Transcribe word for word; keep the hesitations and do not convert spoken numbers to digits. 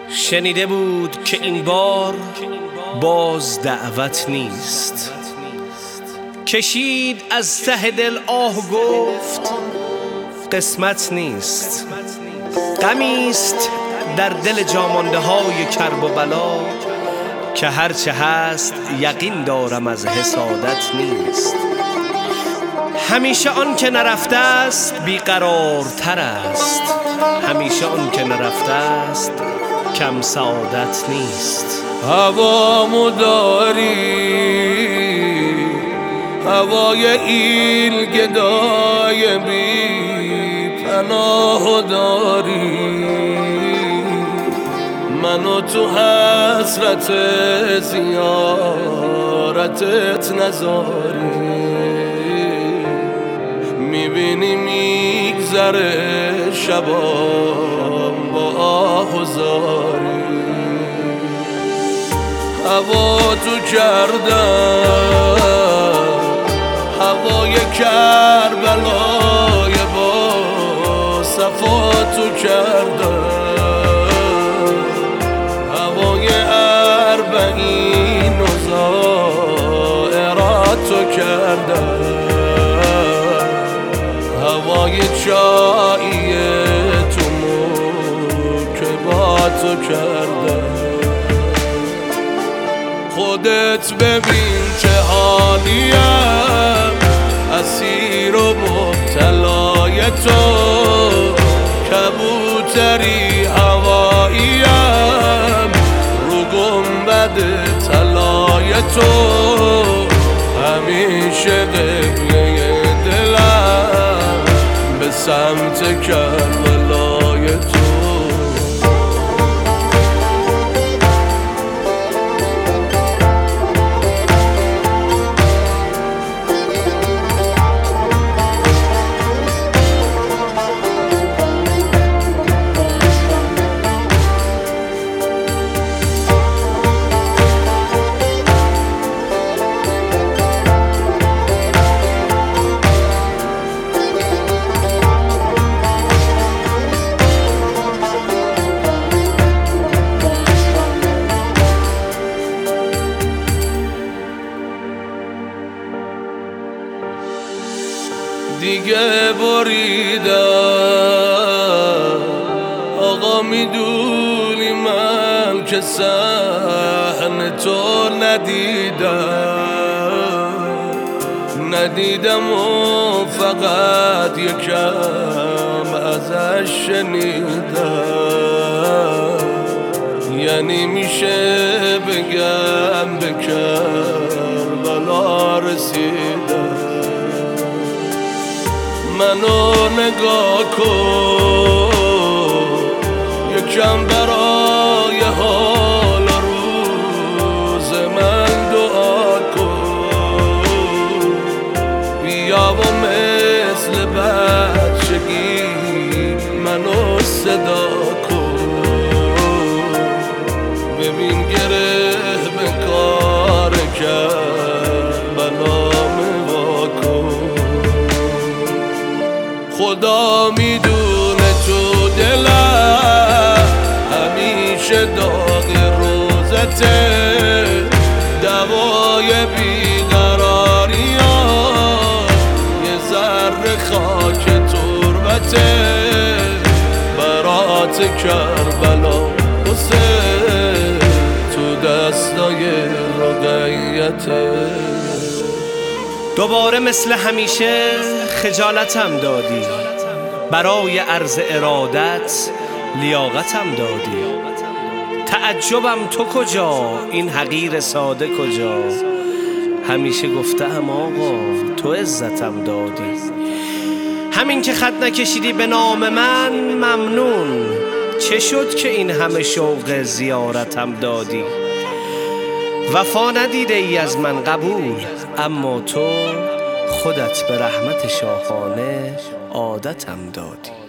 شنیده بود که این بار باز دعوت نیست. کشید از ته دل آه گفت قسمت نیست. غمیست در دل جامانده های کرب و بلا، که هرچه هست یقین دارم از حسادت نیست. همیشه آن که نرفته است بیقرارتر است، همیشه آن که نرفته است کم سعادت نیست. هوامو داری، هوای ایل گدای بی پناه داری، منو تو حسرت زیارتت نذاری. میبینی میگذره شبام با آه و زاری، هوا تو کردم هوای کربلای با صفا تو کردم، هوای اربعین و زائرات تو کردم، هوای چایی تو موکباتو کردم. خودت ببین چه حالیم، اسیر و مبتلای تو، کبوتری هواییم رو گنبد طلای تو، همیشه قبله دلم به سمت کربلای تو. دیگه بریدم آقا، میدونی من که صحن تو ندیدم، ندیدم و فقط یکم ازش شنیدم. یعنی میشه بگم به کربلا رسیدم. منو نگاه کن یکم برای حال و روز من دعا کن، بیا و مثل بچگی منو صدا کن. ببین گره به کار کربلام وا کن. خدا میدونه تو دلم همیشه داغ روزته، دوای بیقراریات یه ذره خاک تربته، برات کربلا حسین تو دستای رقیته. دوباره مثل همیشه خجالتم دادی، برای عرض ارادت لیاقتم دادی. تعجبم تو کجا، این حقیر ساده کجا، همیشه گفتم آقا تو عزتم دادی. همین که خط نکشیدی به نام من ممنون، چه شد که این همه شوق زیارتم دادی. وفا ندیده ای از من قبول، اما تو خودت به رحمت شاهانه عادتم دادی.